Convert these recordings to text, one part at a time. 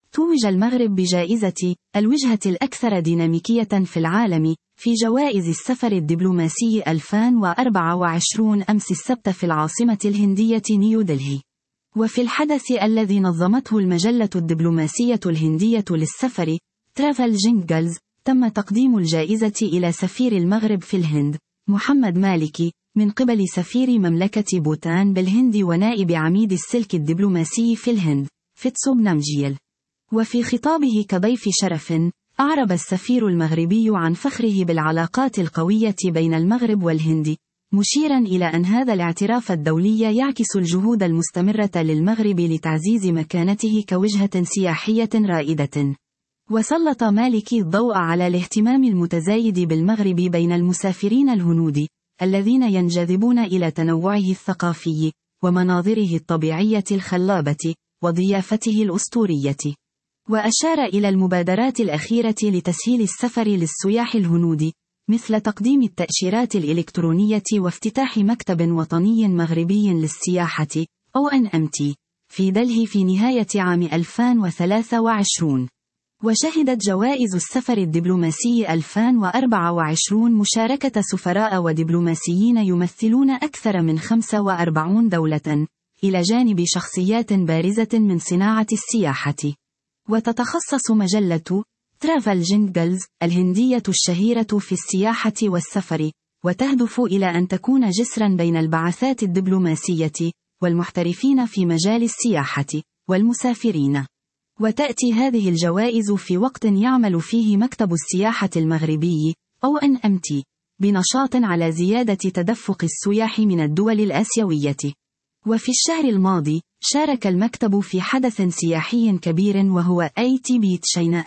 توج المغرب بجائزة الوجهة الأكثر ديناميكية في العالم في جوائز السفر الدبلوماسي 2024 أمس السبت في العاصمة الهندية نيودلهي. وفي الحدث الذي نظمته المجلة الدبلوماسية الهندية للسفر ترافل جينجلز، تم تقديم الجائزة إلى سفير المغرب في الهند محمد مالكي من قبل سفير مملكة بوتان بالهند ونائب عميد السلك الدبلوماسي في الهند فيتسوب نامجيل. وفي خطابه كضيف شرف، أعرب السفير المغربي عن فخره بالعلاقات القوية بين المغرب والهند، مشيرا إلى أن هذا الاعتراف الدولي يعكس الجهود المستمرة للمغرب لتعزيز مكانته كوجهة سياحية رائدة. وسلط مالكي الضوء على الاهتمام المتزايد بالمغرب بين المسافرين الهنود، الذين ينجذبون إلى تنوعه الثقافي ومناظره الطبيعية الخلابة وضيافته الأسطورية. وأشار إلى المبادرات الأخيرة لتسهيل السفر للسياح الهنود، مثل تقديم التأشيرات الإلكترونية وافتتاح مكتب وطني مغربي للسياحة ONMT في دلهي في نهاية عام 2023. وشهدت جوائز السفر الدبلوماسي 2024 مشاركة سفراء ودبلوماسيين يمثلون أكثر من 45 دولة، إلى جانب شخصيات بارزة من صناعة السياحة. وتتخصص مجلة ترافل جينجلز الهندية الشهيرة في السياحة والسفر، وتهدف إلى أن تكون جسرا بين البعثات الدبلوماسية والمحترفين في مجال السياحة والمسافرين. وتأتي هذه الجوائز في وقت يعمل فيه مكتب السياحة المغربي ONMT بنشاط على زيادة تدفق السياح من الدول الآسيوية. وفي الشهر الماضي شارك المكتب في حدث سياحي كبير وهو ATB تشاينا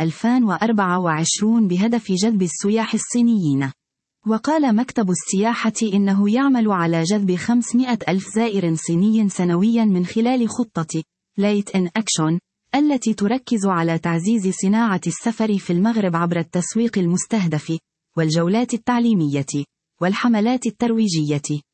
2024 بهدف جذب السياح الصينيين. وقال مكتب السياحة إنه يعمل على جذب 500 ألف زائر صيني سنويا من خلال خطة Light in Action التي تركز على تعزيز صناعة السفر في المغرب عبر التسويق المستهدف والجولات التعليمية والحملات الترويجية.